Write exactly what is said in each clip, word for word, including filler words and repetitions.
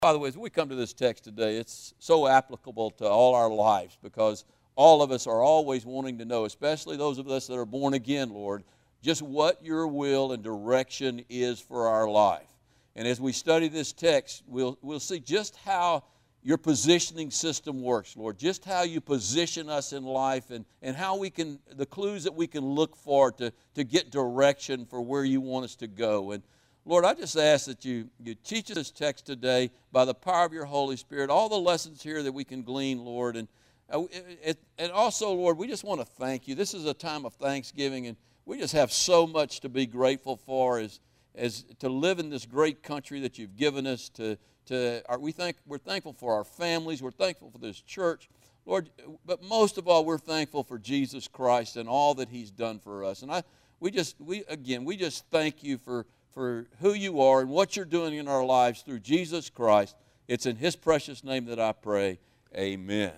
By the way, as we come to this text today, it's so applicable to all our lives because all of us are always wanting to know, especially those of us that are born again, Lord, just what your will and direction is for our life. And as we study this text, we'll, we'll see just how your positioning system works, Lord, just how you position us in life and, and how we can, the clues that we can look for to, to get direction for where you want us to go. And Lord, I just ask that you, you teach us this text today by the power of your Holy Spirit, all the lessons here that we can glean, Lord. And, uh, it, and also, Lord, we just want to thank you. This is a time of thanksgiving, and we just have so much to be grateful for as, as to live in this great country that you've given us. To, to our, we think, we're thankful for our families. We're thankful for this church. Lord, but most of all, we're thankful for Jesus Christ and all that he's done for us. And I, we just, we again, we just thank you for for who you are and what you're doing in our lives through Jesus Christ. It's in his precious name that I pray. Amen.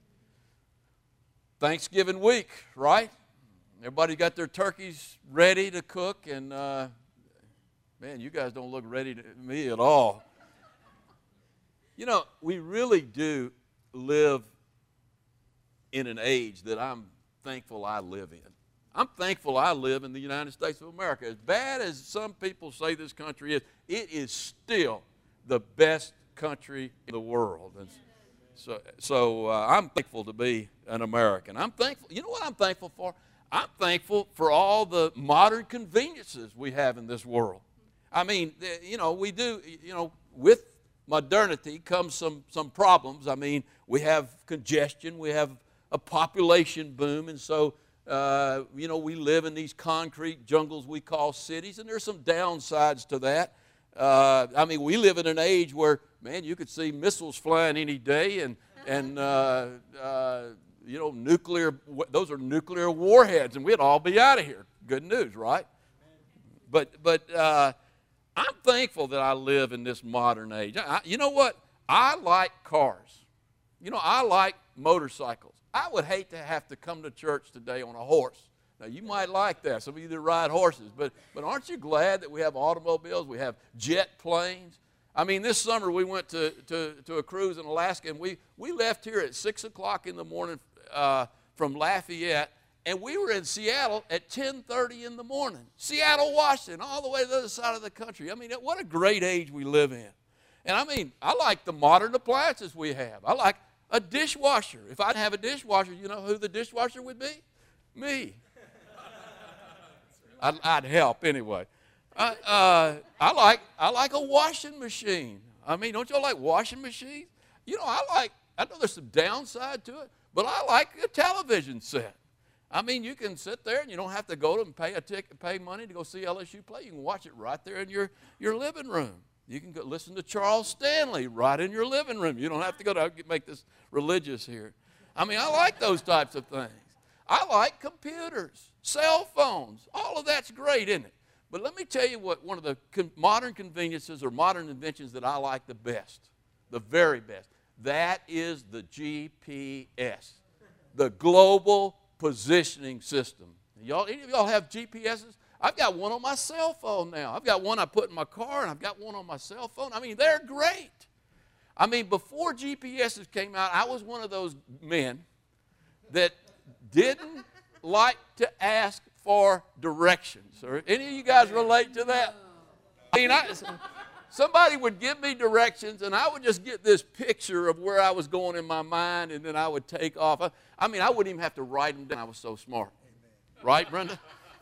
Thanksgiving week, right? Everybody got their turkeys ready to cook, and uh, man, you guys don't look ready to me at all. You know, we really do live in an age that I'm thankful I live in. I'm thankful I live in the United States of America. As bad as some people say this country is, it is still the best country in the world. And so so uh, I'm thankful to be an American. I'm thankful. You know what I'm thankful for? I'm thankful for all the modern conveniences we have in this world. I mean, you know, we do, you know, with modernity comes some, some problems. I mean, we have congestion. We have a population boom, and so Uh, you know, we live in these concrete jungles we call cities, and there's some downsides to that. Uh, I mean, we live in an age where, man, you could see missiles flying any day, and, and uh, uh, you know, nuclear, those are nuclear warheads, and we'd all be out of here. Good news, right? But, but uh, I'm thankful that I live in this modern age. I, you know what? I like cars. You know, I like motorcycles. I would hate to have to come to church today on a horse. Now, you might like that. Some of you that ride horses. But, but aren't you glad that we have automobiles? We have jet planes. I mean, this summer we went to, to, to a cruise in Alaska, and we, we left here at six o'clock in the morning uh, from Lafayette, and we were in Seattle at ten thirty in the morning. Seattle, Washington, all the way to the other side of the country. I mean, what a great age we live in. And I mean, I like the modern appliances we have. I like a dishwasher. If I didn't have a dishwasher, you know who the dishwasher would be? Me. I'd, I'd help anyway. I, uh, I like I like a washing machine. I mean, don't y'all like washing machines? You know, I like. I know there's some downside to it, but I like a television set. I mean, you can sit there and you don't have to go to and pay a ticket, pay money to go see L S U play. You can watch it right there in your your living room. You can go listen to Charles Stanley right in your living room. You don't have to go to make this religious here. I mean, I like those types of things. I like computers, cell phones. All of that's great, isn't it? But let me tell you what one of the con- modern conveniences or modern inventions that I like the best, the very best. That is the G P S, the Global Positioning System. Y'all, any of y'all have G P S's? I've got one on my cell phone now. I've got one I put in my car, and I've got one on my cell phone. I mean, they're great. I mean, before G P S's came out, I was one of those men that didn't like to ask for directions. Or any of you guys relate to that? I mean, I, somebody would give me directions, and I would just get this picture of where I was going in my mind, and then I would take off. I, I mean, I wouldn't even have to write them down. I was so smart. Right, Brenda?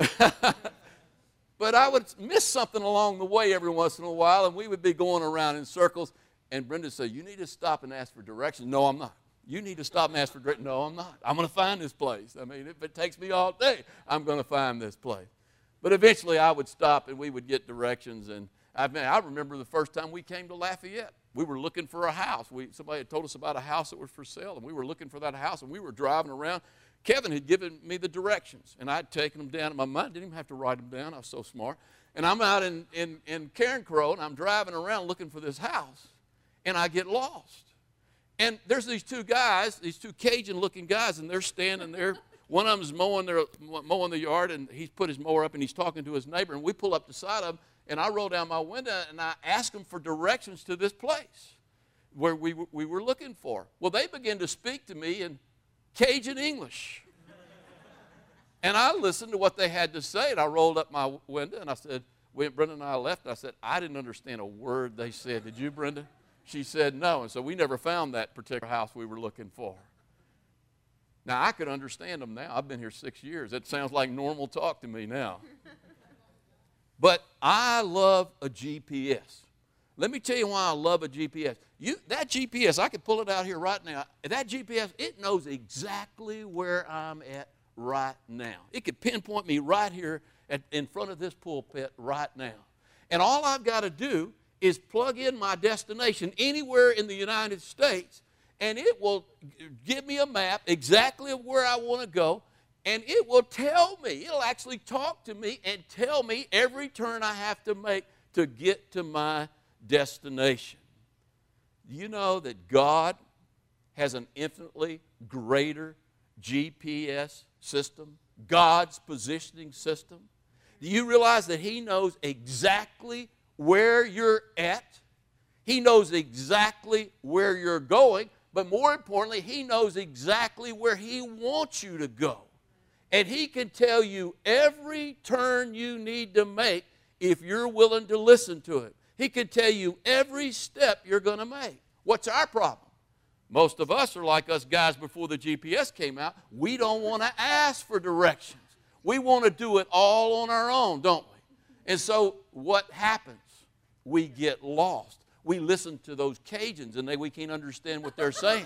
But I would miss something along the way every once in a while, and we would be going around in circles, and Brenda would say, you need to stop and ask for directions. No, I'm not. You need to stop and ask for directions. No, I'm not. I'm going to find this place. I mean, if it takes me all day, I'm going to find this place. But eventually I would stop, and we would get directions. And I mean, I remember the first time we came to Lafayette. We were looking for a house. We, somebody had told us about a house that was for sale, and we were looking for that house, and we were driving around. Kevin had given me the directions, and I'd taken them down in my mind. Didn't even have to write them down. I was so smart. And I'm out in, in, in Carencro, and I'm driving around looking for this house, and I get lost. And there's these two guys, these two Cajun-looking guys, and they're standing there. One of them's mowing, their, mowing the yard, and he's put his mower up, and he's talking to his neighbor, and we pull up the side of him, and I roll down my window, and I ask him for directions to this place. where we, we were looking for. Well, they began to speak to me in Cajun English. And I listened to what they had to say, and I rolled up my window, and I said, when Brenda and I left, I said, I didn't understand a word they said. Did you, Brenda? She said no, and so we never found that particular house we were looking for. Now, I could understand them now. I've been here six years. It sounds like normal talk to me now. But I love a G P S. Let me tell you why I love a G P S. You, that G P S, I could pull it out here right now. That G P S, it knows exactly where I'm at right now. It could pinpoint me right here at, in front of this pulpit right now. And all I've got to do is plug in my destination anywhere in the United States, and it will give me a map exactly of where I want to go, and it will tell me, it'll actually talk to me and tell me every turn I have to make to get to my destination. You know that God has an infinitely greater G P S system, God's positioning system? Do you realize that He knows exactly where you're at? He knows exactly where you're going, but more importantly, He knows exactly where He wants you to go. And He can tell you every turn you need to make if you're willing to listen to it. He can tell you every step you're going to make. What's our problem? Most of us are like us guys before the G P S came out. We don't want to ask for directions. We want to do it all on our own, don't we? And so what happens? We get lost. We listen to those Cajuns and they, we can't understand what they're saying.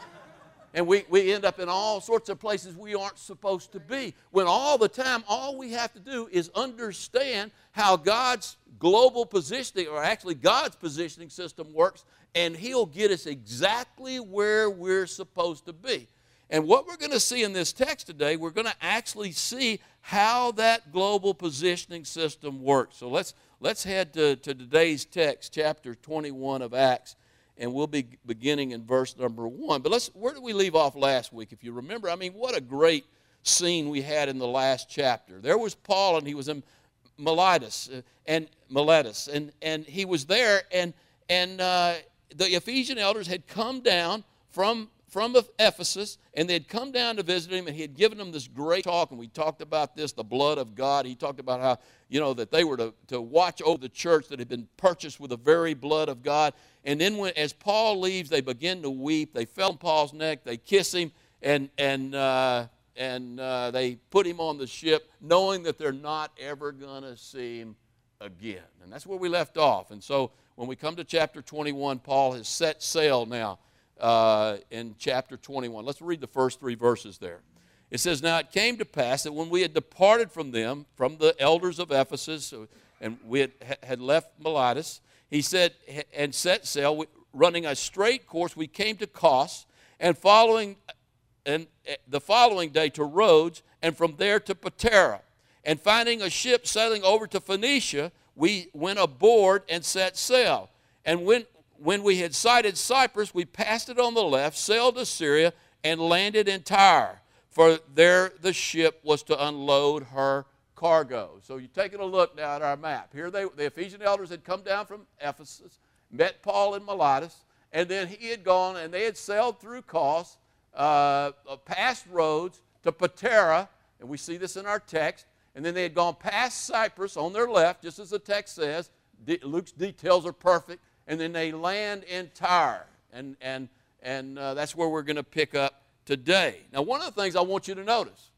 And we, we end up in all sorts of places we aren't supposed to be. When all the time, all we have to do is understand how God's global positioning, or actually God's positioning system works, and He'll get us exactly where we're supposed to be. And what we're going to see in this text today, we're going to actually see how that global positioning system works. So let's, let's head to, to today's text, chapter twenty-one of Acts. And we'll be beginning in verse number one. But let's, where did we leave off last week? If you remember, I mean, what a great scene we had in the last chapter. There was Paul, and he was in Miletus, and Miletus, and and he was there, and and uh, the Ephesian elders had come down from from Ephesus, and they had come down to visit him, and he had given them this great talk, and we talked about this, the blood of God. He talked about how, you know, that they were to, to watch over the church that had been purchased with the very blood of God. And then when, as Paul leaves, they begin to weep. They fell on Paul's neck. They kiss him, and, and, uh, and uh, they put him on the ship, knowing that they're not ever going to see him again. And that's where we left off. And so when we come to chapter twenty-one, Paul has set sail now. Uh, in chapter twenty-one. Let's read the first three verses there. It says, Now it came to pass that when we had departed from them, from the elders of Ephesus, and we had, had left Miletus, he said, and set sail, running a straight course, we came to Kos, and following, and the following day to Rhodes, and from there to Patara. And finding a ship sailing over to Phoenicia, we went aboard and set sail. And when When we had sighted Cyprus, we passed it on the left, sailed to Syria, and landed in Tyre. For there the ship was to unload her cargo. So you're taking a look now at our map. Here they, the Ephesian elders had come down from Ephesus, met Paul in Miletus, and then he had gone, and they had sailed through Kos, uh, past Rhodes to Patara, and we see this in our text, and then they had gone past Cyprus on their left, just as the text says. De- Luke's details are perfect. And then they land in Tyre, and, and, and uh, that's where we're going to pick up today. Now, one of the things I want you to notice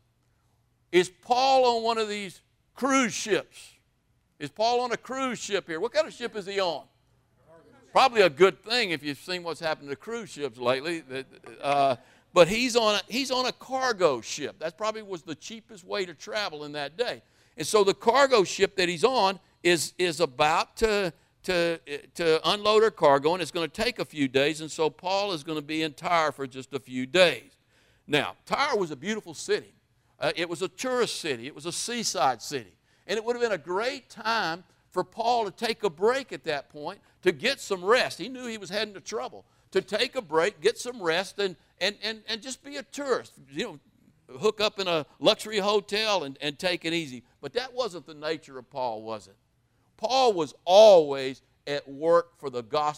is Paul on one of these cruise ships. Is Paul on a cruise ship here? What kind of ship is he on? Probably a good thing if you've seen what's happened to cruise ships lately. Uh, but he's on, a, he's on a cargo ship. That probably was the cheapest way to travel in that day. And so the cargo ship that he's on is, is about to... To, to unload her cargo, and it's going to take a few days, and so Paul is going to be in Tyre for just a few days. Now, Tyre was a beautiful city. Uh, it was a tourist city. It was a seaside city. And it would have been a great time for Paul to take a break at that point, to get some rest. He knew he was heading to trouble. To take a break, get some rest, and, and, and, and just be a tourist. You know, hook up in a luxury hotel and, and take it easy. But that wasn't the nature of Paul, was it? Paul was always at work for the gospel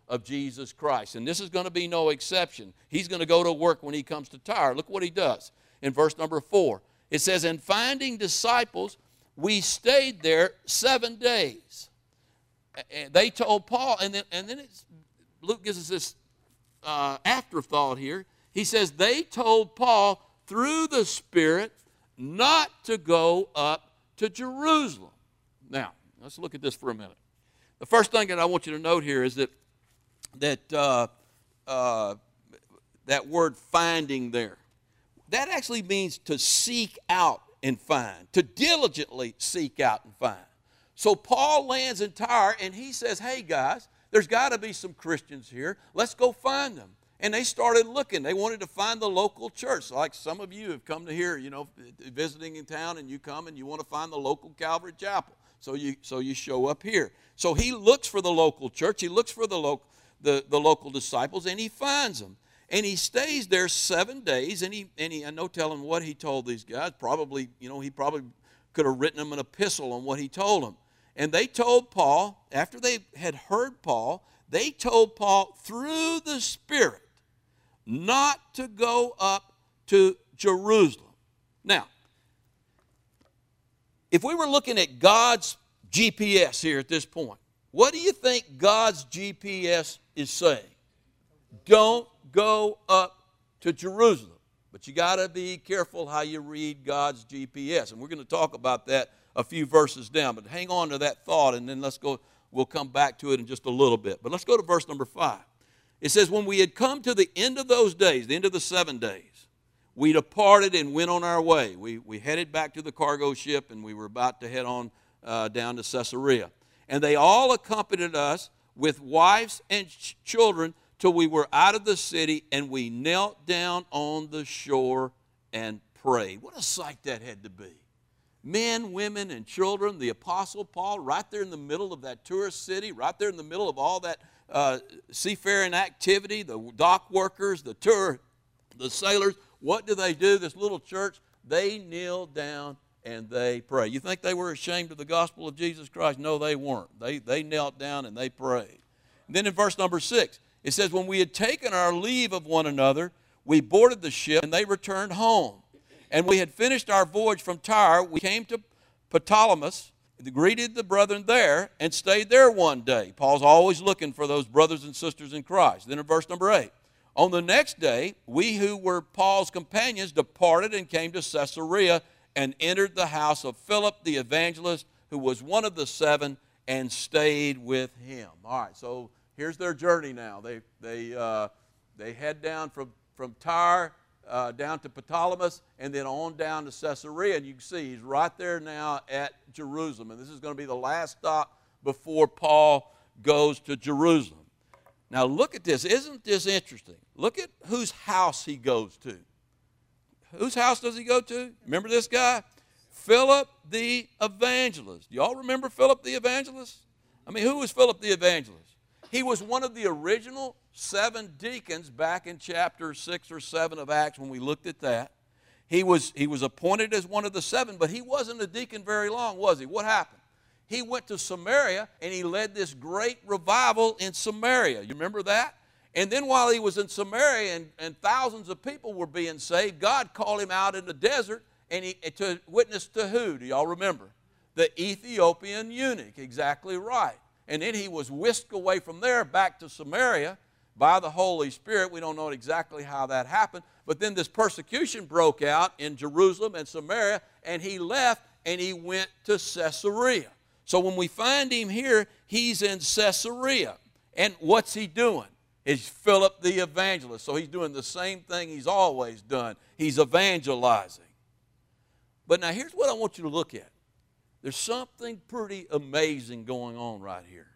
of Jesus Christ. And this is going to be no exception. He's going to go to work when he comes to Tyre. Look what he does in verse number four. It says, "And finding disciples, we stayed there seven days." And they told Paul, and then, and then it's, Luke gives us this uh, afterthought here. He says, they told Paul through the Spirit not to go up to Jerusalem. Now, let's look at this for a minute. The first thing that I want you to note here is that that uh, uh, that word "finding" there, that actually means to seek out and find, to diligently seek out and find. So Paul lands in Tyre, and he says, hey guys, there's got to be some Christians here. Let's go find them. And they started looking. They wanted to find the local church. Like some of you have come to here, you know, visiting in town, and you come and you want to find the local Calvary Chapel. So you, so you show up here. So he looks for the local church. He looks for the, lo- the, the local disciples, and he finds them. And he stays there seven days, and he, and he, I no telling what he told these guys. Probably, you know, he probably could have written them an epistle on what he told them. And they told Paul, after they had heard Paul, they told Paul through the Spirit not to go up to Jerusalem. Now, if we were looking at God's G P S here at this point, what do you think God's G P S is saying? Don't go up to Jerusalem. But you got to be careful how you read God's G P S. And we're going to talk about that a few verses down. But hang on to that thought, and then let's go, we'll come back to it in just a little bit. But let's go to verse number five. It says, when we had come to the end of those days, the end of the seven days, we departed and went on our way. We, we headed back to the cargo ship, and we were about to head on uh, down to Caesarea. And they all accompanied us with wives and ch- children till we were out of the city, and we knelt down on the shore and prayed. What a sight that had to be. Men, women, and children, the Apostle Paul, right there in the middle of that tourist city, right there in the middle of all that uh, seafaring activity, the dock workers, the tour, the sailors. What do they do, this little church? They kneel down and they pray. You think they were ashamed of the gospel of Jesus Christ? No, they weren't. They, they knelt down and they prayed. And then in verse number six, it says, when we had taken our leave of one another, we boarded the ship and they returned home. And we had finished our voyage from Tyre. We came to Ptolemais, greeted the brethren there, and stayed there one day. Paul's always looking for those brothers and sisters in Christ. Then in verse number eight, on the next day, we who were Paul's companions departed and came to Caesarea and entered the house of Philip the evangelist, who was one of the seven, and stayed with him. All right, so here's their journey now. They, they, uh, they head down from, from Tyre uh, down to Ptolemais and then on down to Caesarea. And you can see he's right there now at Jerusalem. And this is going to be the last stop before Paul goes to Jerusalem. Now look at this. Isn't this interesting? Look at whose house he goes to. Whose house does he go to? Remember this guy? Philip the evangelist. Y'all remember Philip the evangelist? I mean, who was Philip the evangelist? He was one of the original seven deacons back in chapter six or seven of Acts when we looked at that. He was, he was appointed as one of the seven, but he wasn't a deacon very long, was he? What happened? He went to Samaria and he led this great revival in Samaria. You remember that? And then while he was in Samaria and, and thousands of people were being saved, God called him out in the desert and he to witness to who? Do y'all remember? The Ethiopian eunuch, exactly right. And then he was whisked away from there back to Samaria by the Holy Spirit. We don't know exactly how that happened. But then this persecution broke out in Jerusalem and Samaria, and he left and he went to Caesarea. So when we find him here, he's in Caesarea. And what's he doing? He's Philip the evangelist. So he's doing the same thing he's always done. He's evangelizing. But now here's what I want you to look at. There's something pretty amazing going on right here.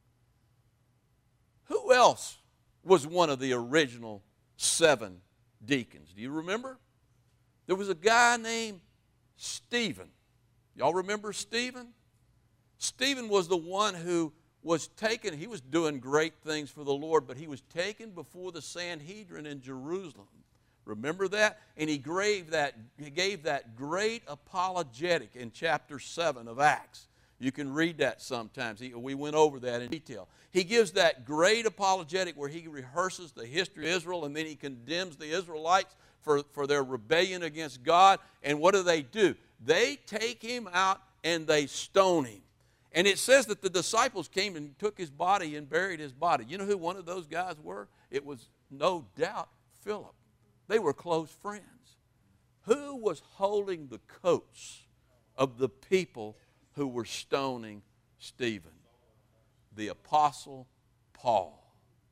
Who else was one of the original seven deacons? Do you remember? There was a guy named Stephen. Y'all remember Stephen? Stephen was the one who was taken. He was doing great things for the Lord, but he was taken before the Sanhedrin in Jerusalem. Remember that? And he gave that, he gave that great apologetic in chapter seven of Acts. You can read that sometimes. He, we went over that in detail. He gives that great apologetic where he rehearses the history of Israel, and then he condemns the Israelites for, for their rebellion against God. And what do they do? They take him out and they stone him. And it says that the disciples came and took his body and buried his body. You know who one of those guys were? It was no doubt Philip. They were close friends. Who was holding the coats of the people who were stoning Stephen? The Apostle Paul.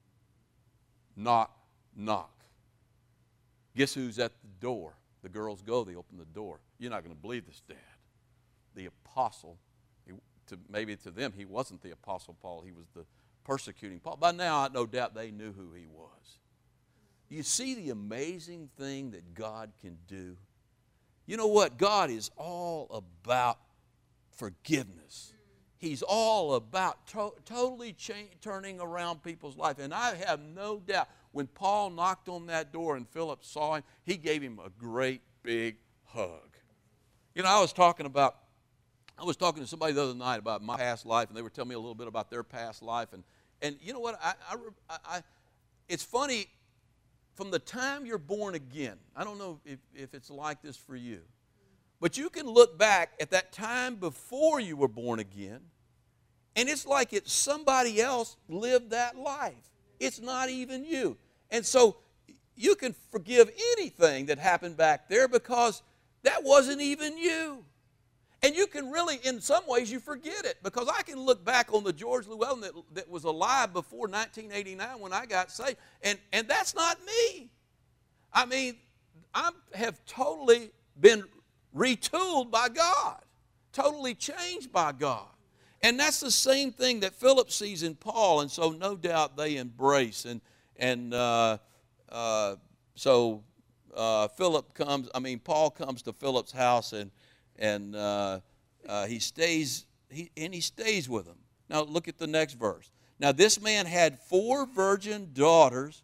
Knock, knock. Guess who's at the door? The girls go, they open the door. You're not going to believe this, Dad. The Apostle, he, to, maybe to them he wasn't the Apostle Paul, he was the persecuting Paul. By now, no doubt they knew who he was. You see the amazing thing that God can do? You know what? God is all about forgiveness. He's all about to- totally cha- turning around people's life. And I have no doubt when Paul knocked on that door and Philip saw him, he gave him a great big hug. You know, I was talking about, I was talking to somebody the other night about my past life, and they were telling me a little bit about their past life. And, and you know what? I, I, I, it's funny, from the time you're born again, I don't know if, if it's like this for you, but you can look back at that time before you were born again, and it's like it's somebody else lived that life. It's not even you. And so you can forgive anything that happened back there because that wasn't even you. And you can really, in some ways, you forget it, because I can look back on the George Llewellyn that, that was alive before nineteen eighty-nine when I got saved, and, and that's not me. I mean, I have totally been retooled by God, totally changed by God. And that's the same thing that Philip sees in Paul, and so no doubt they embrace. And, and uh, uh, so uh, Philip comes, I mean, Paul comes to Philip's house, and And uh, uh, he stays, he, and he stays with them. Now look at the next verse. Now this man had four virgin daughters.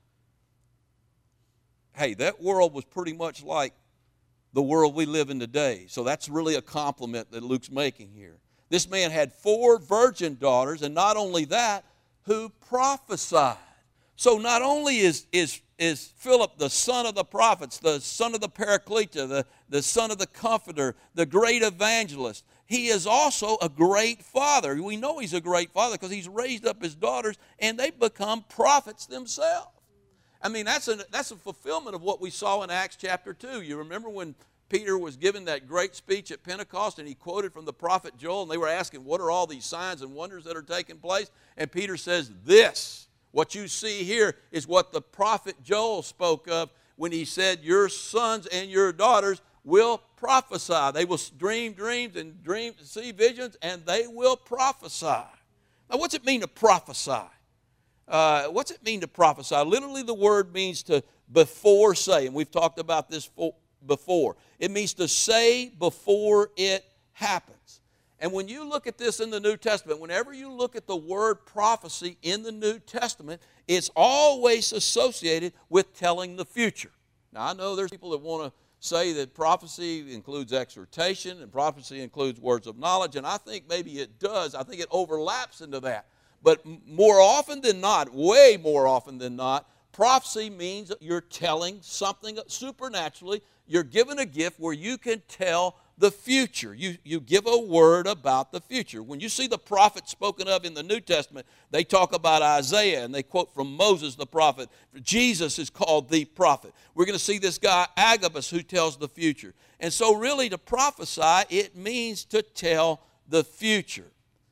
Hey, that world was pretty much like the world we live in today. So that's really a compliment that Luke's making here. This man had four virgin daughters, and not only that, who prophesied. So not only is, is, is Philip the son of the prophets, the son of the Paraclete, the, the son of the Comforter, the great evangelist, he is also a great father. We know he's a great father because he's raised up his daughters and they become prophets themselves. I mean, that's a, that's a fulfillment of what we saw in Acts chapter two. You remember when Peter was giving that great speech at Pentecost and he quoted from the prophet Joel, and they were asking, what are all these signs and wonders that are taking place? And Peter says, this. What you see here is what the prophet Joel spoke of when he said, your sons and your daughters will prophesy. They will dream dreams and dream, see visions, and they will prophesy. Now, what's it mean to prophesy? Uh, what's it mean to prophesy? Literally, the word means to before say, and we've talked about this before. It means to say before it happens. And when you look at this in the New Testament, whenever you look at the word prophecy in the New Testament, it's always associated with telling the future. Now, I know there's people that want to say that prophecy includes exhortation and prophecy includes words of knowledge, and I think maybe it does. I think it overlaps into that. But more often than not, way more often than not, prophecy means you're telling something supernaturally. You're given a gift where you can tell the future. You, you give a word about the future. When you see the prophets spoken of in the New Testament, they talk about Isaiah and they quote from Moses the prophet. Jesus is called the prophet. We're going to see this guy Agabus who tells the future. And so really to prophesy, it means to tell the future.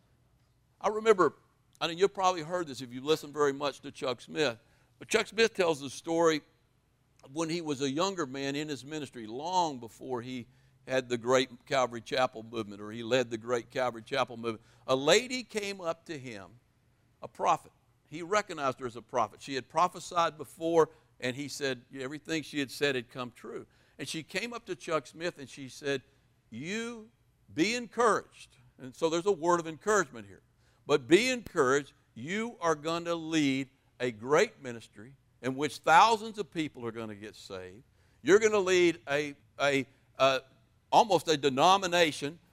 I remember, I mean, you've probably heard this if you listen very much to Chuck Smith, but Chuck Smith tells the story of when he was a younger man in his ministry, long before he had the great Calvary Chapel movement, or he led the great Calvary Chapel movement. A lady came up to him, a prophet. He recognized her as a prophet. She had prophesied before, and he said everything she had said had come true. And she came up to Chuck Smith and she said, you be encouraged. And so there's a word of encouragement here. But be encouraged, you are going to lead a great ministry in which thousands of people are going to get saved. You're going to lead a, a, a almost a denomination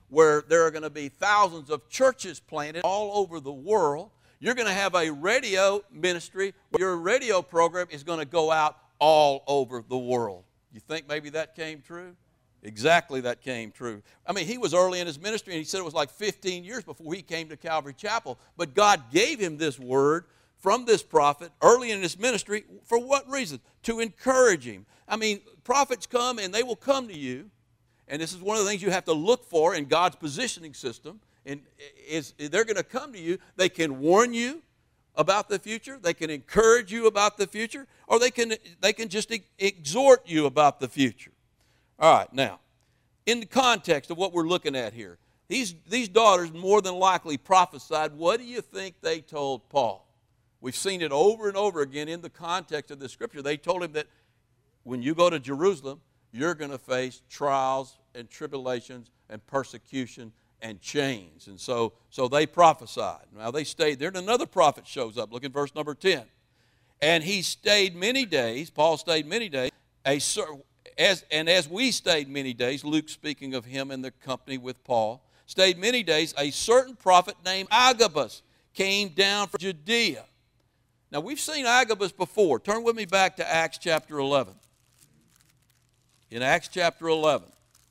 where there are going to be thousands of churches planted all over the world. You're going to have a radio ministry where your radio program is going to go out all over the world. You think maybe that came true? Exactly, that came true. I mean, he was early in his ministry, and he said it was like fifteen years before he came to Calvary Chapel. But God gave him this word from this prophet early in his ministry. For what reason? To encourage him. I mean, prophets come and they will come to you, and this is one of the things you have to look for in God's positioning system. And is they're going to come to you. They can warn you about the future. They can encourage you about the future, or they can they can just exhort you about the future. All right, now, in the context of what we're looking at here, these these daughters more than likely prophesied. What do you think they told Paul? We've seen it over and over again in the context of the Scripture. They told him that when you go to Jerusalem, you're going to face trials and tribulations and persecution and chains. And so, so they prophesied. Now they stayed there, and another prophet shows up. Look at verse number ten. And he stayed many days, Paul stayed many days, a, as, and as we stayed many days, Luke speaking of him in the company with Paul, stayed many days, a certain prophet named Agabus came down from Judea. Now we've seen Agabus before. Turn with me back to Acts chapter eleven. In Acts chapter eleven,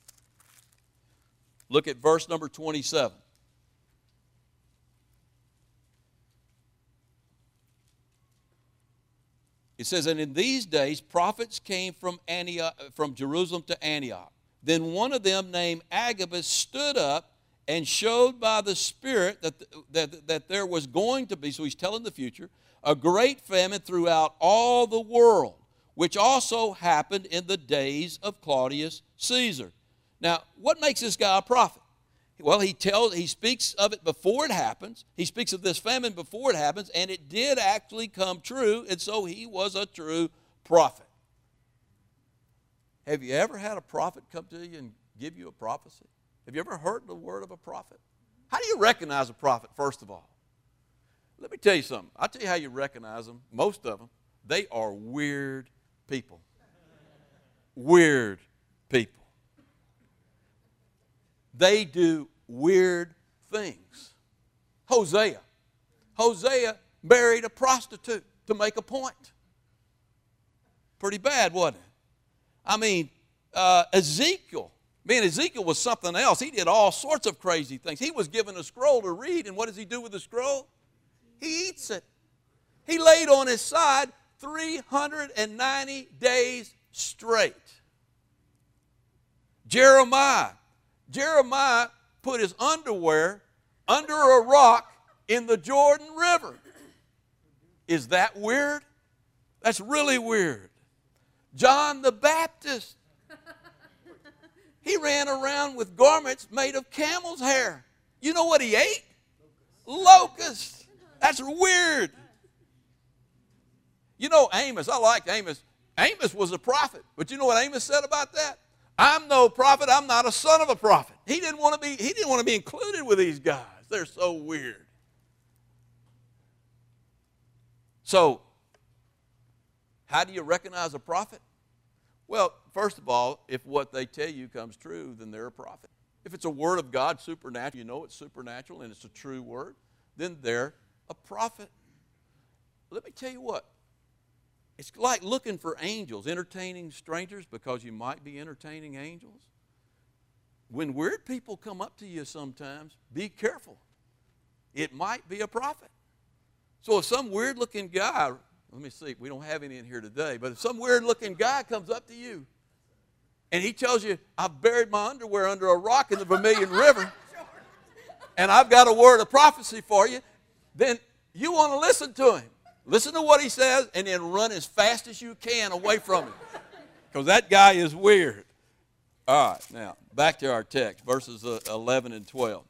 look at verse number twenty-seven. It says, and in these days prophets came from Antioch, from Jerusalem to Antioch. Then one of them named Agabus stood up and showed by the Spirit that, that, that there was going to be, so he's telling the future, a great famine throughout all the world, which also happened in the days of Claudius Caesar. Now, what makes this guy a prophet? Well, he tells, he speaks of it before it happens. He speaks of this famine before it happens, and it did actually come true, and so he was a true prophet. Have you ever had a prophet come to you and give you a prophecy? Have you ever heard the word of a prophet? How do you recognize a prophet, first of all? Let me tell you something. I'll tell you how you recognize them. Most of them, they are weird people. Weird people. They do weird things. Hosea. Hosea married a prostitute to make a point. Pretty bad, wasn't it? I mean, uh, Ezekiel. Man, Ezekiel was something else. He did all sorts of crazy things. He was given a scroll to read, and what does he do with the scroll? He eats it. He laid on his side three hundred ninety days straight. Jeremiah. Jeremiah put his underwear under a rock in the Jordan River. Is that weird? That's really weird. John the Baptist. He ran around with garments made of camel's hair. You know what he ate? Locusts. That's weird. You know Amos, I like Amos. Amos was a prophet, but you know what Amos said about that? I'm no prophet, I'm not a son of a prophet. He didn't want to be, he didn't want to be included with these guys. They're so weird. So, how do you recognize a prophet? Well, first of all, if what they tell you comes true, then they're a prophet. If it's a word of God, supernatural, you know it's supernatural and it's a true word, then they're a prophet. Let me tell you what. It's like looking for angels, entertaining strangers because you might be entertaining angels. When weird people come up to you sometimes, be careful. It might be a prophet. So if some weird-looking guy, let me see, we don't have any in here today, but if some weird-looking guy comes up to you and he tells you, I've buried my underwear under a rock in the Vermilion River and I've got a word of prophecy for you, then you want to listen to him. Listen to what he says and then run as fast as you can away from him because that guy is weird. All right, now back to our text, verses eleven and twelve.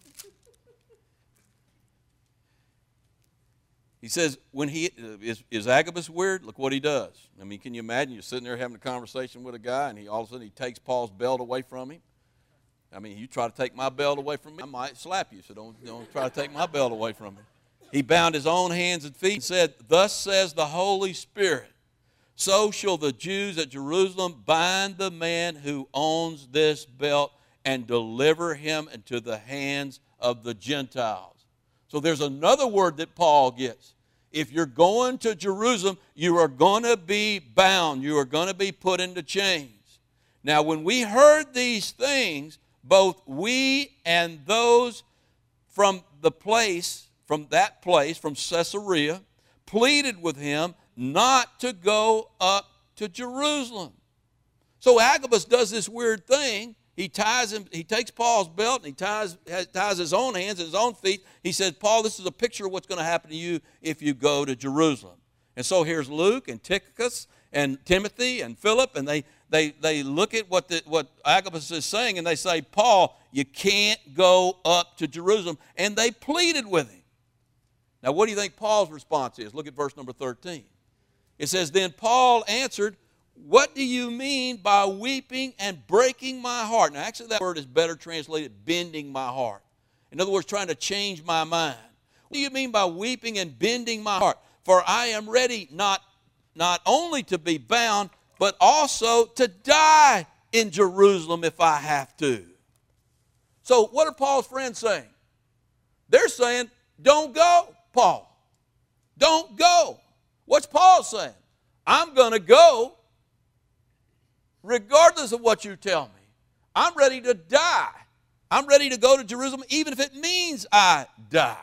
He says, when he, is, is Agabus weird? Look what he does. I mean, can you imagine you're sitting there having a conversation with a guy and he all of a sudden he takes Paul's belt away from him? I mean, you try to take my belt away from me, I might slap you, so don't, don't try to take my belt away from me. He bound his own hands and feet and said, thus says the Holy Spirit, so shall the Jews at Jerusalem bind the man who owns this belt and deliver him into the hands of the Gentiles. So there's another word that Paul gets. If you're going to Jerusalem, you are going to be bound. You are going to be put into chains. Now, when we heard these things, both we and those from the place, from that place, from Caesarea, pleaded with him not to go up to Jerusalem. So Agabus does this weird thing. He ties him, he takes Paul's belt and he ties, ties his own hands and his own feet. He says, Paul, this is a picture of what's going to happen to you if you go to Jerusalem. And so here's Luke and Tychicus and Timothy and Philip, and they, they, they look at what, the, what Agabus is saying, and they say, Paul, you can't go up to Jerusalem. And they pleaded with him. Now, what do you think Paul's response is? Look at verse number thirteen. It says, then Paul answered, what do you mean by weeping and breaking my heart? Now, actually, that word is better translated bending my heart. In other words, trying to change my mind. What do you mean by weeping and bending my heart? For I am ready not, not only to be bound, but also to die in Jerusalem if I have to. So what are Paul's friends saying? They're saying, don't go, Paul. Don't go. What's Paul saying? I'm going to go regardless of what you tell me. I'm ready to die. I'm ready to go to Jerusalem even if it means I die.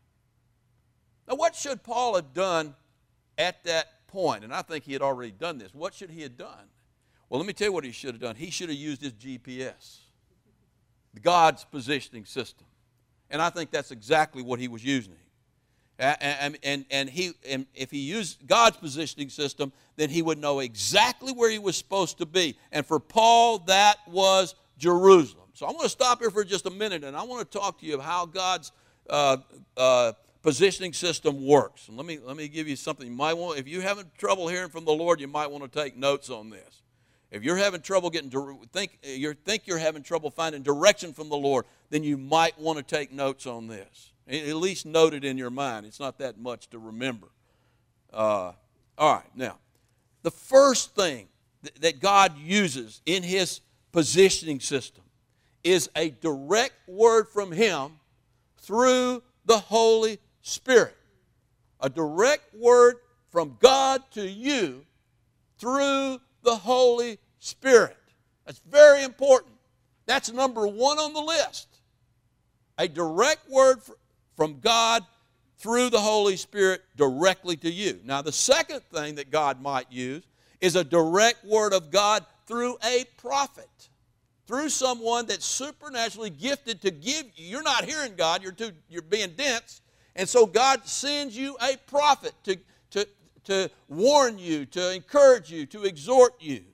Now, what should Paul have done at that point? And I think he had already done this. What should he have done? Well, let me tell you what he should have done. He should have used his G P S, God's positioning system. And I think that's exactly what he was using. And, and, and, he, and if he used God's positioning system, then he would know exactly where he was supposed to be. And for Paul, that was Jerusalem. So I want to stop here for just a minute, and I want to talk to you about how God's uh, uh, positioning system works. And let me, let me give you something. You might want, if you're having trouble hearing from the Lord, you might want to take notes on this. If you're having trouble getting, think, you think you're having trouble finding direction from the Lord, then you might want to take notes on this. At least note it in your mind. It's not that much to remember. Uh, all right, now, the first thing th- that God uses in his positioning system is a direct word from him through the Holy Spirit. A direct word from God to you through the Holy Spirit. That's very important. That's number one on the list. A direct word for, from God through the Holy Spirit directly to you. Now, the second thing that God might use is a direct word of God through a prophet, through someone that's supernaturally gifted to give you. You're not hearing God, you're, too, you're being dense, and so God sends you a prophet to, to, to warn you, to encourage you, to exhort you.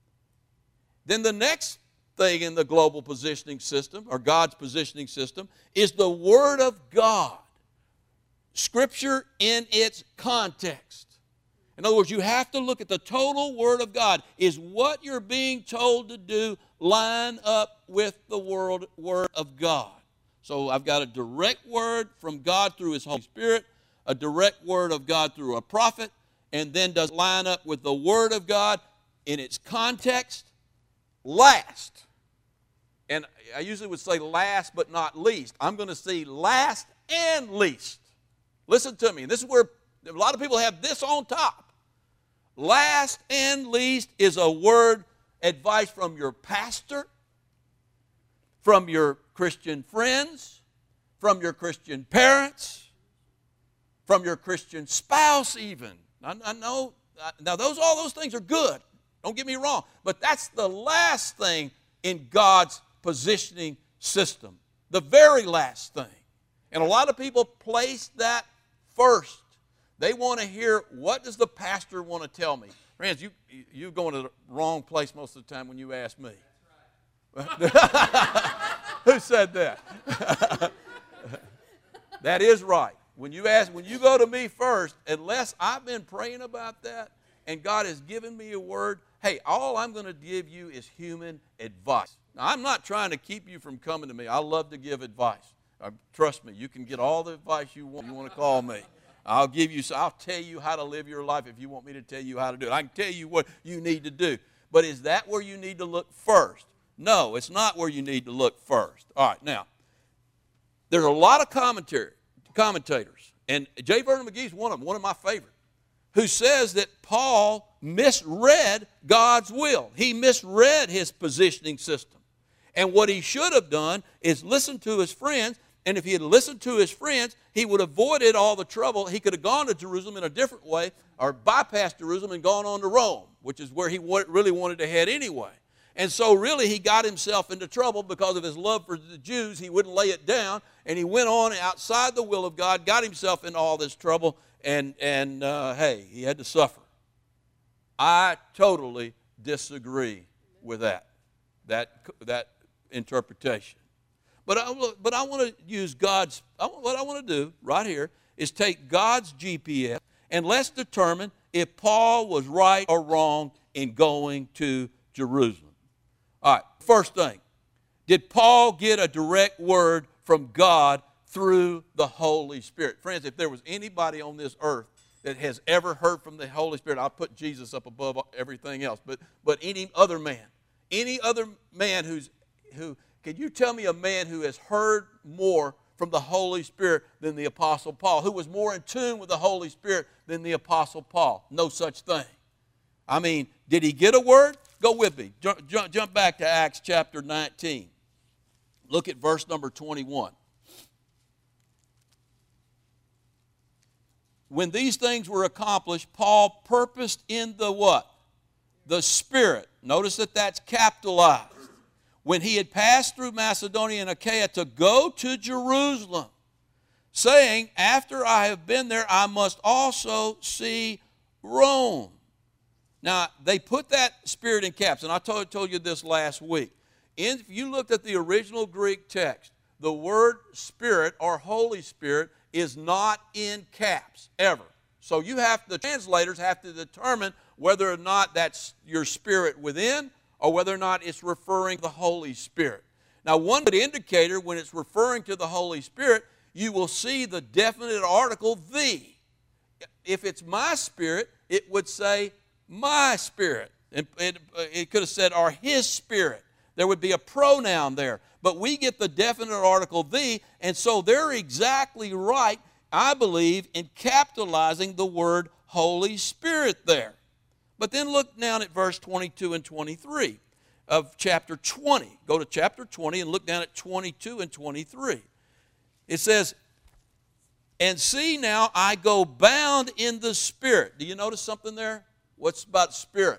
Then the next thing in the global positioning system, or God's positioning system, is the Word of God. Scripture in its context. In other words, you have to look at the total Word of God. Is what you're being told to do line up with the Word, Word of God? So I've got a direct word from God through His Holy Spirit, a direct word of God through a prophet, and then does line up with the Word of God in its context. Last, and I usually would say last but not least, I'm going to see last and least. Listen to me. This is where a lot of people have this on top. Last and least is a word, advice from your pastor, from your Christian friends, from your Christian parents, from your Christian spouse even. I, I know, now those, all those things are good. Don't get me wrong. But that's the last thing in God's positioning system. The very last thing. And a lot of people place that first. They want to hear, what does the pastor want to tell me? Friends, you, you're going to the wrong place most of the time when you ask me. That's right. Who said that? That is right. When you ask, when you go to me first, unless I've been praying about that and God has given me a word, hey, all I'm going to give you is human advice. Now, I'm not trying to keep you from coming to me. I love to give advice. Uh, trust me, you can get all the advice you want. You want to call me. I'll give you, I'll tell you how to live your life if you want me to tell you how to do it. I can tell you what you need to do. But is that where you need to look first? No, it's not where you need to look first. All right, now, there's a lot of commentary, commentators, and J. Vernon McGee is one of them, one of my favorites, who says that Paul misread God's will. He misread his positioning system. And what he should have done is listen to his friends, and if he had listened to his friends, he would have avoided all the trouble. He could have gone to Jerusalem in a different way, or bypassed Jerusalem and gone on to Rome, which is where he really wanted to head anyway. And so really he got himself into trouble because of his love for the Jews. He wouldn't lay it down, and he went on outside the will of God, got himself into all this trouble, and, and uh, hey, he had to suffer. I totally disagree with that, that, that interpretation. But I, but I want to use God's, what I want to do right here is take God's G P S and let's determine if Paul was right or wrong in going to Jerusalem. All right, first thing, did Paul get a direct word from God through the Holy Spirit? Friends, if there was anybody on this earth that has ever heard from the Holy Spirit, I'll put Jesus up above everything else, but, but any other man, any other man who's, who, can you tell me a man who has heard more from the Holy Spirit than the Apostle Paul, who was more in tune with the Holy Spirit than the Apostle Paul? No such thing. I mean, did he get a word? Go with me. Jump, jump, jump back to Acts chapter nineteen. Look at verse number twenty-one. When these things were accomplished, Paul purposed in the what? The Spirit. Notice that that's capitalized. When he had passed through Macedonia and Achaia to go to Jerusalem, saying, after I have been there, I must also see Rome. Now, they put that Spirit in caps, and I told, told you this last week. In, if you looked at the original Greek text, the word Spirit or Holy Spirit is not in caps, ever. So you have, the translators have to determine whether or not that's your spirit within or whether or not it's referring to the Holy Spirit. Now, one good indicator when it's referring to the Holy Spirit, you will see the definite article, the. If it's my spirit, it would say my spirit. It, it, it could have said, or his spirit. There would be a pronoun there. But we get the definite article, the, and so they're exactly right, I believe, in capitalizing the word Holy Spirit there. But then look down at verse twenty-two and twenty-three of chapter twenty. Go to chapter twenty and look down at twenty-two and twenty-three. It says, and see now I go bound in the Spirit. Do you notice something there? What's about Spirit?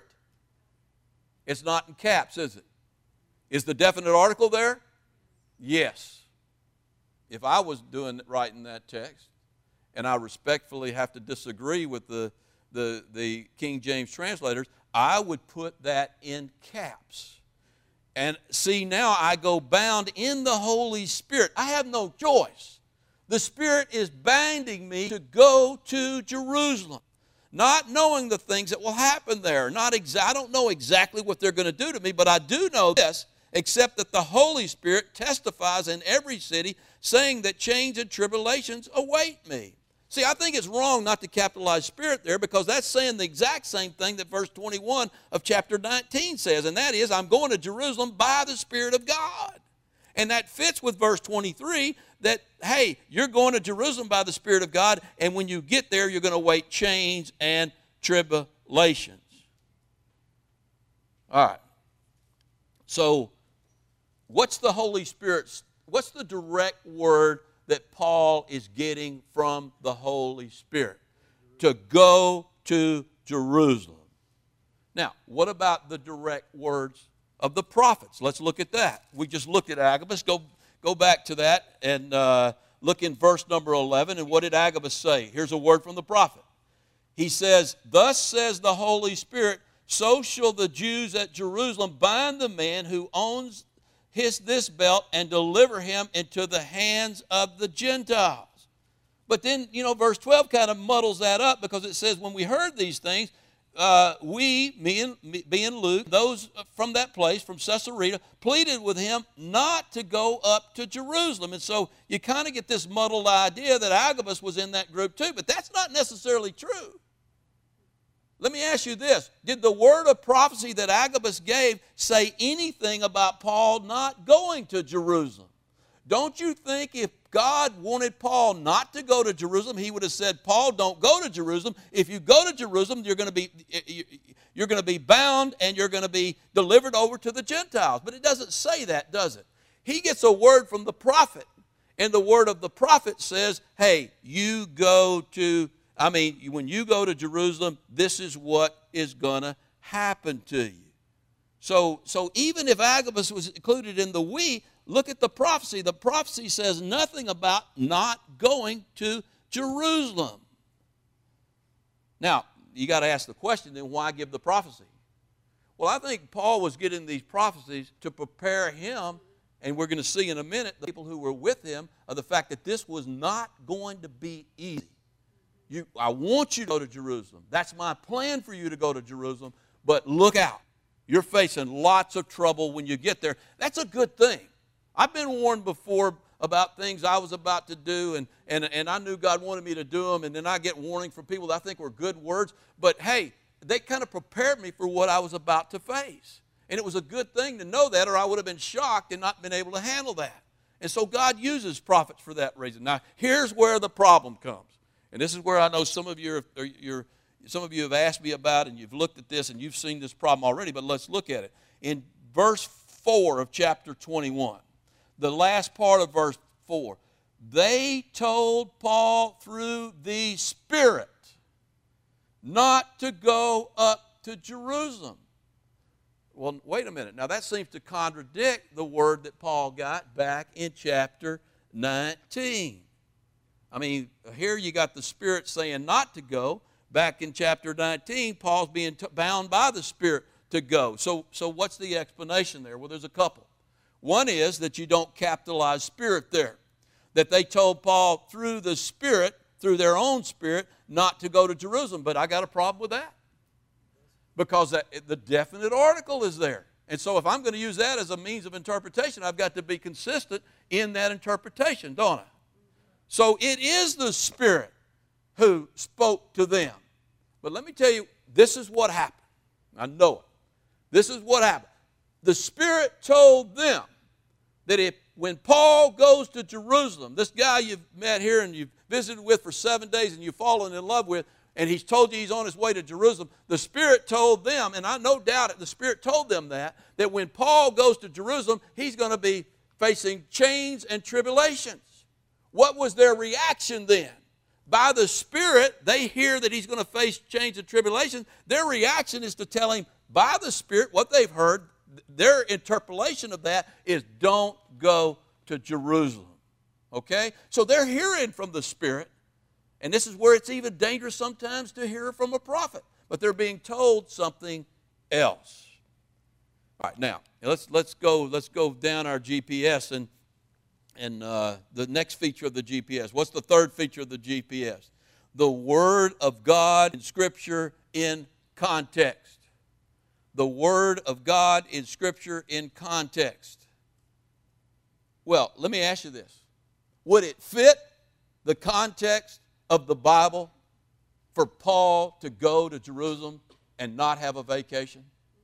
It's not in caps, is it? Is the definite article there? Yes. If I was doing writing that text, and I respectfully have to disagree with the, the, the King James translators, I would put that in caps. And see, now I go bound in the Holy Spirit. I have no choice. The Spirit is binding me to go to Jerusalem, not knowing the things that will happen there. Not exa- I don't know exactly what they're going to do to me, but I do know this, except that the Holy Spirit testifies in every city, saying that chains and tribulations await me. See, I think it's wrong not to capitalize Spirit there, because that's saying the exact same thing that verse twenty-one of chapter nineteen says, and that is, I'm going to Jerusalem by the Spirit of God. And that fits with verse twenty-three, that, hey, you're going to Jerusalem by the Spirit of God, and when you get there, you're going to await chains and tribulations. All right. So, what's the Holy Spirit's, what's the direct word that Paul is getting from the Holy Spirit? To go to Jerusalem. Now, what about the direct words of the prophets? Let's look at that. We just looked at Agabus. Go, go back to that and uh, look in verse number eleven. And what did Agabus say? Here's a word from the prophet. He says, thus says the Holy Spirit, so shall the Jews at Jerusalem bind the man who owns his this belt and deliver him into the hands of the Gentiles. But then, you know, verse twelve kind of muddles that up, because it says, when we heard these things, uh, we, me and, me, being Luke, those from that place, from Caesarea, pleaded with him not to go up to Jerusalem. And so you kind of get this muddled idea that Agabus was in that group too, but that's not necessarily true. Let me ask you this. Did the word of prophecy that Agabus gave say anything about Paul not going to Jerusalem? Don't you think if God wanted Paul not to go to Jerusalem, he would have said, Paul, don't go to Jerusalem. If you go to Jerusalem, you're going to be, you're going to be bound and you're going to be delivered over to the Gentiles. But it doesn't say that, does it? He gets a word from the prophet, and the word of the prophet says, hey, you go to, I mean, when you go to Jerusalem, this is what is going to happen to you. So, so even if Agabus was included in the we, look at the prophecy. The prophecy says nothing about not going to Jerusalem. Now, you got to ask the question, then why give the prophecy? Well, I think Paul was getting these prophecies to prepare him, and we're going to see in a minute the people who were with him, of the fact that this was not going to be easy. You, I want you to go to Jerusalem. That's my plan for you to go to Jerusalem, but look out. You're facing lots of trouble when you get there. That's a good thing. I've been warned before about things I was about to do, and, and, and I knew God wanted me to do them, and then I get warning from people that I think were good words. But hey, they kind of prepared me for what I was about to face. And it was a good thing to know that, or I would have been shocked and not been able to handle that. And so God uses prophets for that reason. Now, here's where the problem comes. And this is where I know some of you are, you're, some of you have asked me about, and you've looked at this, and you've seen this problem already, but let's look at it. In verse four of chapter twenty-one, the last part of verse four, they told Paul through the Spirit not to go up to Jerusalem. Well, wait a minute. Now, that seems to contradict the word that Paul got back in chapter nineteen. I mean, here you got the Spirit saying not to go. Back in chapter nineteen, Paul's being t- bound by the Spirit to go. So, so what's the explanation there? Well, there's a couple. One is that you don't capitalize Spirit there. That they told Paul through the Spirit, through their own Spirit, not to go to Jerusalem. But I got a problem with that. Because that, the definite article is there. And so if I'm going to use that as a means of interpretation, I've got to be consistent in that interpretation, don't I? So it is the Spirit who spoke to them. But let me tell you, this is what happened. I know it. This is what happened. The Spirit told them that if when Paul goes to Jerusalem, this guy you've met here and you've visited with for seven days and you've fallen in love with, and he's told you he's on his way to Jerusalem, the Spirit told them, and I no doubt it, the Spirit told them that, that when Paul goes to Jerusalem, he's going to be facing chains and tribulations. What was their reaction then? By the Spirit, they hear that he's going to face chains and tribulations. Their reaction is to tell him, by the Spirit, what they've heard, their interpolation of that is don't go to Jerusalem. Okay? So they're hearing from the Spirit, and this is where it's even dangerous sometimes to hear from a prophet. But they're being told something else. All right, now, let's, let's, go, let's go down our G P S and And uh, the next feature of the G P S. What's the third feature of the G P S? The Word of God in Scripture in context. The Word of God in Scripture in context. Well, let me ask you this. Would it fit the context of the Bible for Paul to go to Jerusalem and not have a vacation?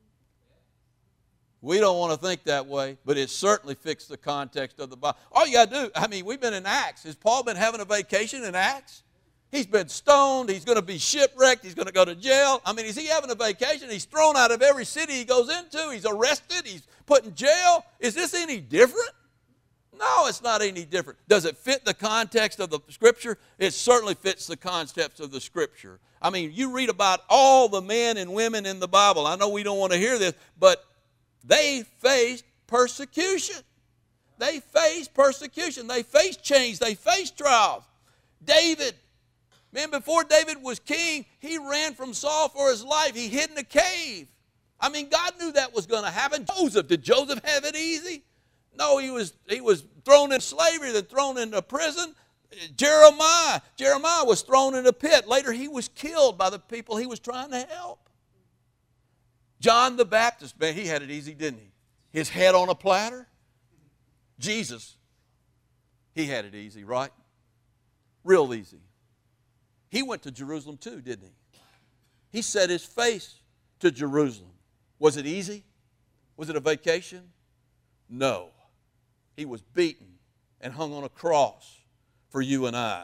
We don't want to think that way, but it certainly fits the context of the Bible. All you got to do, I mean, we've been in Acts. Has Paul been having a vacation in Acts? He's been stoned. He's going to be shipwrecked. He's going to go to jail. I mean, is he having a vacation? He's thrown out of every city he goes into. He's arrested. He's put in jail. Is this any different? No, it's not any different. Does it fit the context of the Scripture? It certainly fits the context of the Scripture. I mean, you read about all the men and women in the Bible. I know we don't want to hear this, but they faced persecution. They faced persecution. They faced chains. They faced trials. David, man, before David was king, he ran from Saul for his life. He hid in a cave. I mean, God knew that was going to happen. Joseph, did Joseph have it easy? No, he was, he was thrown in slavery, then thrown into prison. Jeremiah, Jeremiah was thrown in a pit. Later, he was killed by the people he was trying to help. John the Baptist, man, he had it easy, didn't he? His head on a platter. Jesus, he had it easy, right? Real easy. He went to Jerusalem too, didn't he? He set his face to Jerusalem. Was it easy? Was it a vacation? No. He was beaten and hung on a cross for you and I.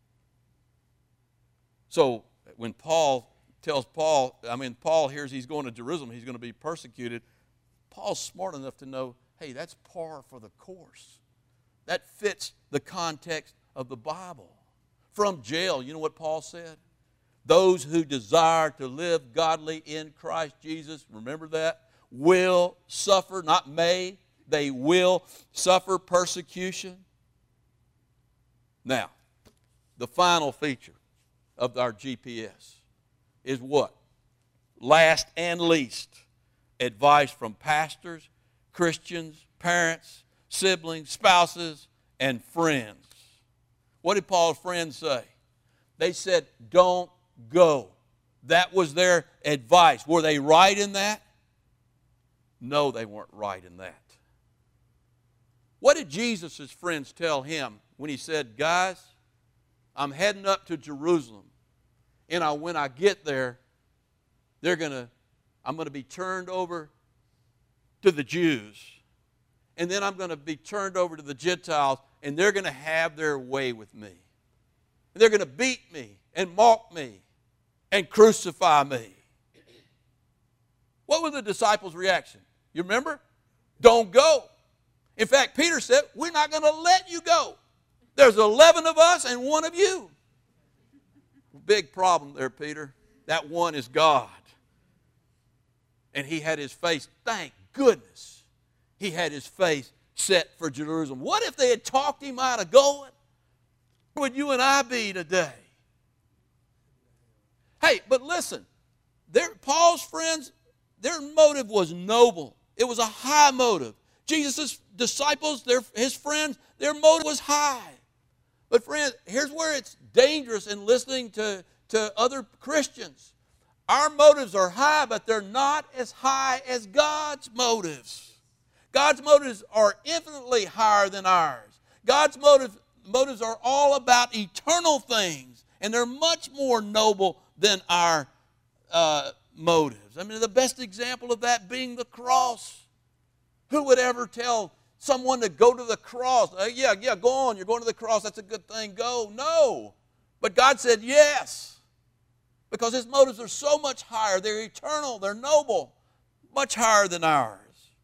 So when Paul tells Paul, I mean, Paul hears he's going to Jerusalem, he's going to be persecuted. Paul's smart enough to know, hey, that's par for the course. That fits the context of the Bible. From jail, you know what Paul said? Those who desire to live godly in Christ Jesus, remember that, will suffer, not may, they will suffer persecution. Now, the final feature of our G P S is what? Last and least, advice from pastors, Christians, parents, siblings, spouses, and friends. What did Paul's friends say? They said, don't go. That was their advice. Were they right in that? No, they weren't right in that. What did Jesus' friends tell him when he said, guys, I'm heading up to Jerusalem, and I, when I get there, they're gonna, I'm going to be turned over to the Jews, and then I'm going to be turned over to the Gentiles, and they're going to have their way with me. And they're going to beat me and mock me and crucify me. What was the disciples' reaction? You remember? Don't go. In fact, Peter said, we're not going to let you go. There's eleven of us and one of you. Big problem there, Peter. That one is God. And he had his face, thank goodness, he had his face set for Jerusalem. What if they had talked him out of going? Where would you and I be today? Hey, but listen, Paul's friends, their motive was noble. It was a high motive. Jesus' disciples, their, his friends, their motive was high. But friends, here's where it's dangerous in listening to, to other Christians. Our motives are high, but they're not as high as God's motives. God's motives are infinitely higher than ours. God's motives, motives are all about eternal things, and they're much more noble than our uh, motives. I mean, the best example of that being the cross. Who would ever tell someone to go to the cross? Uh, yeah, yeah, go on. You're going to the cross. That's a good thing. Go. No. But God said yes. Because his motives are so much higher. They're eternal. They're noble. Much higher than ours.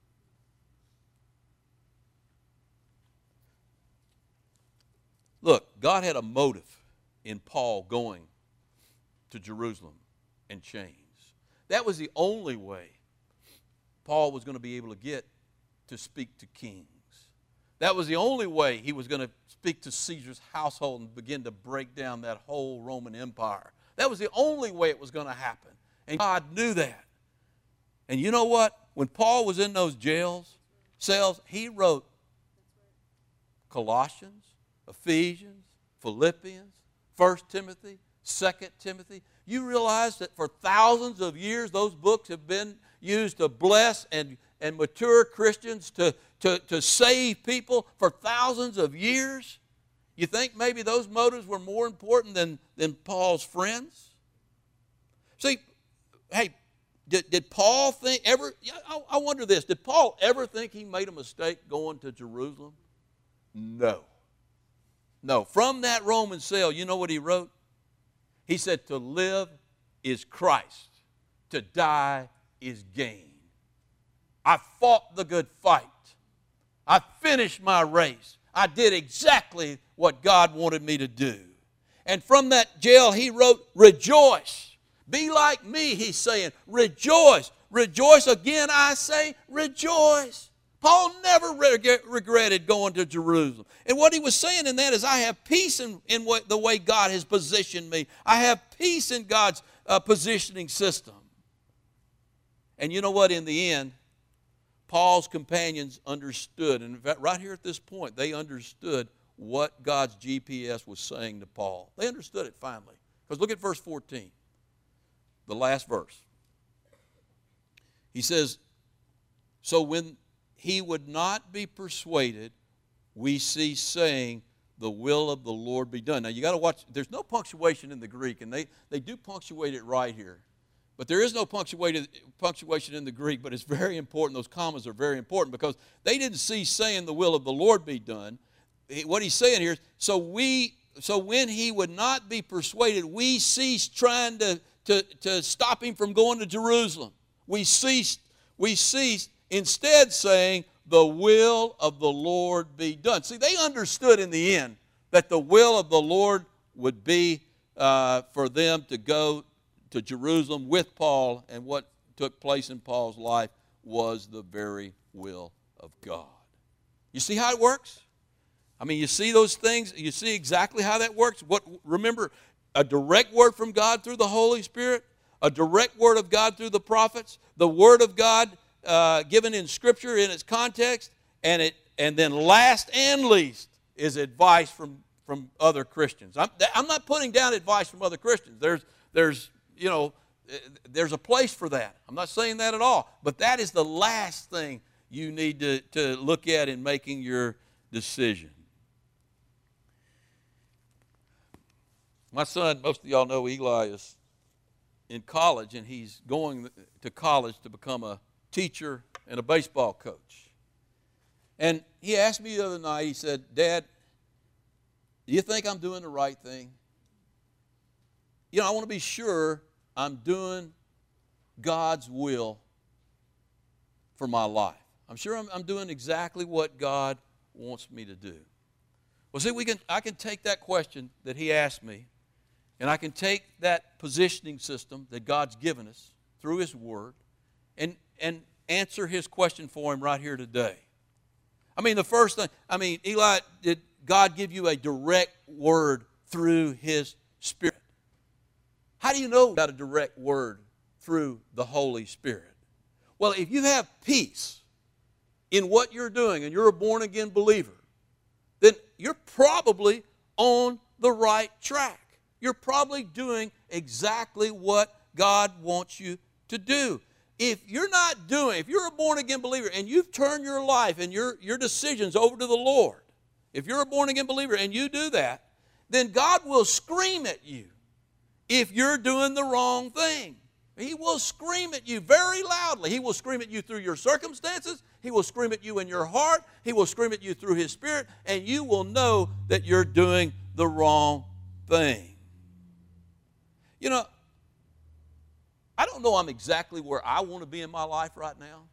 Look, God had a motive in Paul going to Jerusalem in chains. That was the only way Paul was going to be able to get to speak to kings. That was the only way he was going to speak to Caesar's household and begin to break down that whole Roman Empire. That was the only way it was going to happen. And God knew that. And you know what? When Paul was in those jails, cells, he wrote Colossians, Ephesians, Philippians, First Timothy, Second Timothy. You realize that for thousands of years those books have been used to bless and, and mature Christians, to, to, to save people for thousands of years? You think maybe those motives were more important than, than Paul's friends? See, hey, did, did Paul think ever, I, I wonder this, did Paul ever think he made a mistake going to Jerusalem? No. No. From that Roman cell, you know what he wrote? He said, to live is Christ, to die is gain. I fought the good fight. I finished my race. I did exactly what God wanted me to do. And from that jail he wrote, rejoice. Be like me, he's saying. Rejoice. Rejoice again, I say, rejoice. Paul never regretted going to Jerusalem. And what he was saying in that is, I have peace in, in what, the way God has positioned me. I have peace in God's uh, positioning system. And you know what? In the end, Paul's companions understood. And in fact, right here at this point, they understood what God's G P S was saying to Paul. They understood it finally. Because look at verse fourteen, the last verse. He says, so when he would not be persuaded, we cease saying, the will of the Lord be done. Now you got to watch, there's no punctuation in the Greek, and they, they do punctuate it right here. But there is no punctuation in the Greek, but it's very important. Those commas are very important because they didn't cease saying the will of the Lord be done. What he's saying here is, so we, so when he would not be persuaded, we ceased trying to, to, to stop him from going to Jerusalem. We ceased, we ceased instead saying, the will of the Lord be done. See, they understood in the end that the will of the Lord would be uh, for them to go to Jerusalem with Paul, and what took place in Paul's life was the very will of God. You see how it works? I mean, you see those things? You see exactly how that works? What, remember, a direct word from God through the Holy Spirit, a direct word of God through the prophets, the word of God uh, given in Scripture in its context, and, it, and then last and least is advice from, from other Christians. I'm, I'm not putting down advice from other Christians. There's, there's You know, there's a place for that. I'm not saying that at all. But that is the last thing you need to, to look at in making your decision. My son, most of y'all know Eli is in college, and he's going to college to become a teacher and a baseball coach. And he asked me the other night, he said, Dad, do you think I'm doing the right thing? You know, I want to be sure I'm doing God's will for my life. I'm sure I'm, I'm doing exactly what God wants me to do. Well, see, we can, I can take that question that he asked me, and I can take that positioning system that God's given us through His Word and, and answer his question for him right here today. I mean, the first thing, I mean, Eli, did God give you a direct word through His Spirit? How do you know about a direct word through the Holy Spirit? Well, if you have peace in what you're doing and you're a born-again believer, then you're probably on the right track. You're probably doing exactly what God wants you to do. If you're not doing, if you're a born-again believer and you've turned your life and your, your decisions over to the Lord, if you're a born-again believer and you do that, then God will scream at you if you're doing the wrong thing. He will scream at you very loudly. He will scream at you through your circumstances. He will scream at you in your heart. He will scream at you through His Spirit, and you will know that you're doing the wrong thing. You know, I don't know I'm exactly where I want to be in my life right now.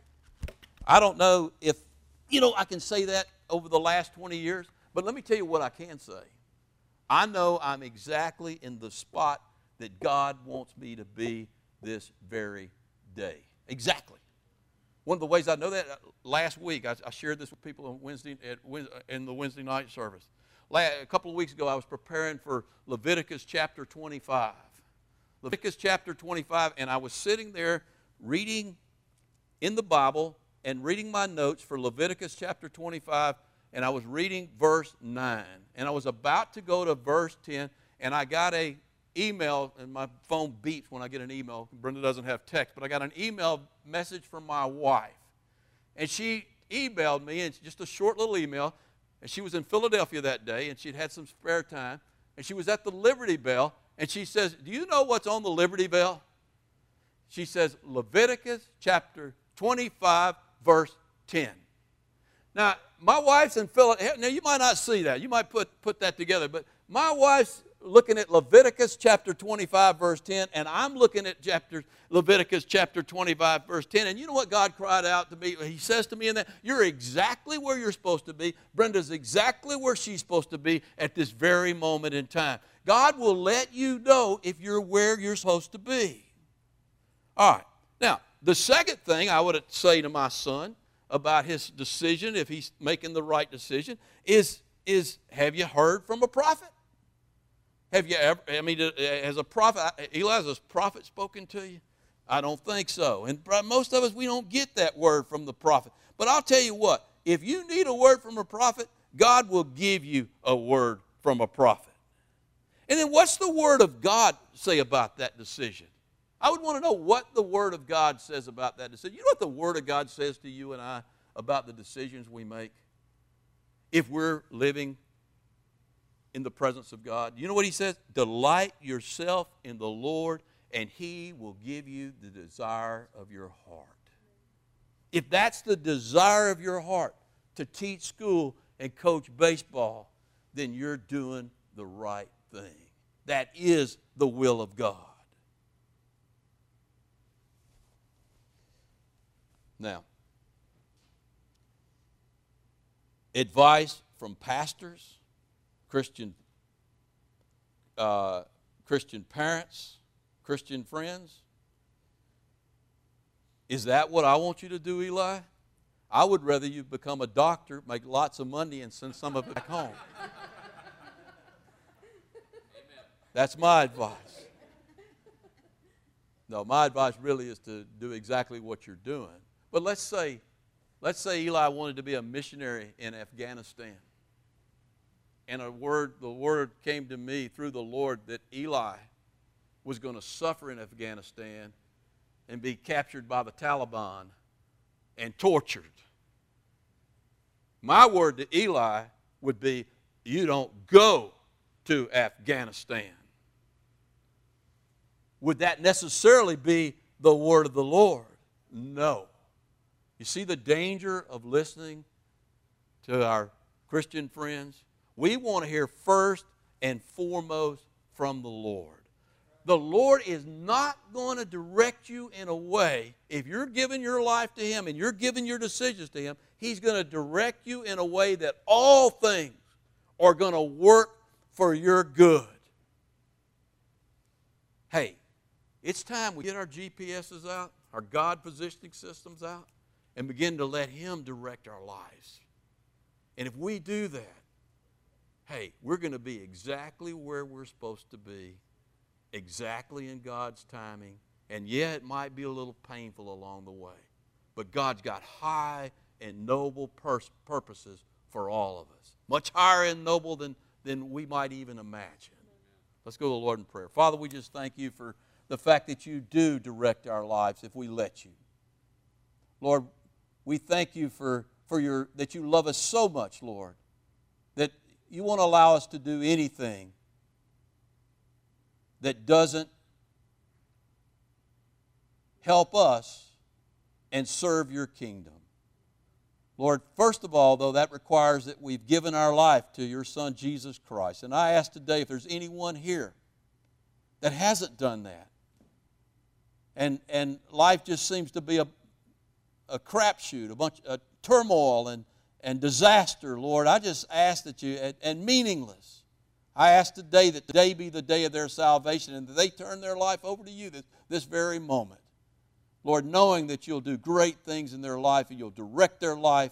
I don't know if, you know, I can say that over the last twenty years, but let me tell you what I can say. I know I'm exactly in the spot that God wants me to be this very day. Exactly. One of the ways I know that, last week, I, I shared this with people on Wednesday, at, in the Wednesday night service. A couple of weeks ago, I was preparing for Leviticus chapter twenty-five. Leviticus chapter twenty-five, and I was sitting there reading in the Bible and reading my notes for Leviticus chapter twenty-five, and I was reading verse nine. And I was about to go to verse ten, and I got a email, and my phone beeps when I get an email. Brenda doesn't have text, but I got an email message from my wife. And she emailed me, and it's just a short little email, and she was in Philadelphia that day, and she'd had some spare time, and she was at the Liberty Bell, and she says, do you know what's on the Liberty Bell? She says, Leviticus chapter twenty-five, verse ten. Now, my wife's in Philadelphia. Now, you might not see that. You might put, put that together, but my wife's looking at Leviticus chapter twenty-five, verse ten, and I'm looking at chapter, Leviticus chapter twenty-five, verse ten, and you know what God cried out to me? He says to me in that, you're exactly where you're supposed to be. Brenda's exactly where she's supposed to be at this very moment in time. God will let you know if you're where you're supposed to be. All right. Now, the second thing I would say to my son about his decision, if he's making the right decision, is, is have you heard from a prophet? Have you ever, I mean, has a prophet, Eli, has a prophet spoken to you? I don't think so. And most of us, we don't get that word from the prophet. But I'll tell you what, if you need a word from a prophet, God will give you a word from a prophet. And then what's the Word of God say about that decision? I would want to know what the Word of God says about that decision. You know what the Word of God says to you and I about the decisions we make if we're living in the presence of God? You know what He says? Delight yourself in the Lord, and He will give you the desire of your heart. If that's the desire of your heart, to teach school and coach baseball, then you're doing the right thing. That is the will of God. Now, advice from pastors, Christian, uh, Christian parents, Christian friends. Is that what I want you to do, Eli? I would rather you become a doctor, make lots of money, and send some of it back home. That's my advice. No, my advice really is to do exactly what you're doing. But let's say, let's say Eli wanted to be a missionary in Afghanistan. And a word, the word came to me through the Lord that Eli was going to suffer in Afghanistan and be captured by the Taliban and tortured. My word to Eli would be, you don't go to Afghanistan. Would that necessarily be the word of the Lord? No. You see the danger of listening to our Christian friends? We want to hear first and foremost from the Lord. The Lord is not going to direct you in a way, if you're giving your life to Him and you're giving your decisions to Him, He's going to direct you in a way that all things are going to work for your good. Hey, it's time we get our G P S's out, our God positioning systems out, and begin to let Him direct our lives. And if we do that, hey, we're going to be exactly where we're supposed to be, exactly in God's timing, and yeah, it might be a little painful along the way, but God's got high and noble pers- purposes for all of us, much higher and noble than, than we might even imagine. Let's go to the Lord in prayer. Father, we just thank You for the fact that You do direct our lives if we let You. Lord, we thank You for, for your, that You love us so much, Lord, that You won't allow us to do anything that doesn't help us and serve Your kingdom. Lord, first of all, though, that requires that we've given our life to Your Son, Jesus Christ. And I ask today if there's anyone here that hasn't done that, and, and life just seems to be a, a crapshoot, a bunch of turmoil and, and disaster, Lord, I just ask that You, and, and meaningless, I ask today that today be the day of their salvation and that they turn their life over to You this, this very moment. Lord, knowing that You'll do great things in their life and You'll direct their life,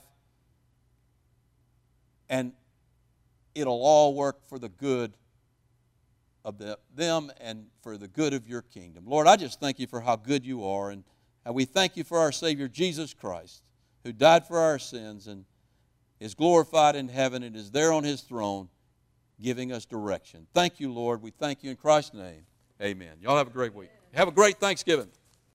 and it'll all work for the good of the, them and for the good of Your kingdom. Lord, I just thank You for how good You are, and, and we thank You for our Savior Jesus Christ, who died for our sins and is glorified in heaven and is there on His throne giving us direction. Thank You, Lord. We thank You in Christ's name. Amen. Y'all have a great week. Have a great Thanksgiving.